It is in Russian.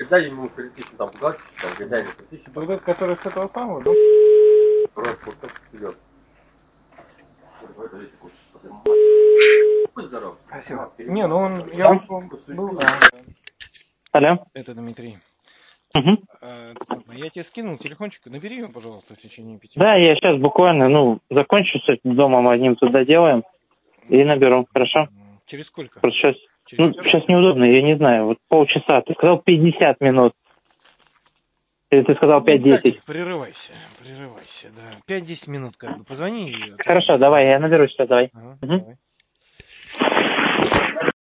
когда ему прийти там платить, там, гадание прийти. Вот этот, который с этого самого, да? Просто вот так вперед. Будь здоров. Спасибо. Не, ну он, я был, да. Алло. Это Дмитрий. Угу. Я тебе скинул телефончик, набери его, пожалуйста, в течение 5 минут. Да, я сейчас буквально, закончу с этим домом одним тут доделаем и наберу, хорошо? Через сколько? Просто сейчас, Через час? сейчас неудобно, я не знаю, вот полчаса. Ты сказал 50 минут. Или ты сказал 5-10? Прерывайся, да. 5-10 минут как бы, позвони. Хорошо, давай, я наберу сейчас, давай. Ага, Угу. давай.